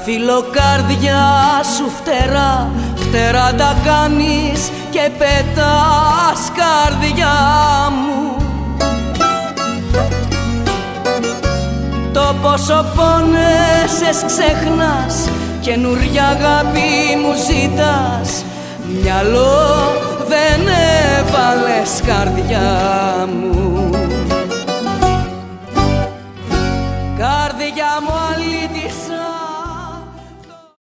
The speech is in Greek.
φιλοκάρδια σου φτερά, φτερά τα κάνεις και πετάς καρδιά μου. Το πόσο πόνεσες ξεχνάς, καινούρια αγάπη μου ζητάς, μυαλό δεν έβαλες καρδιά μου.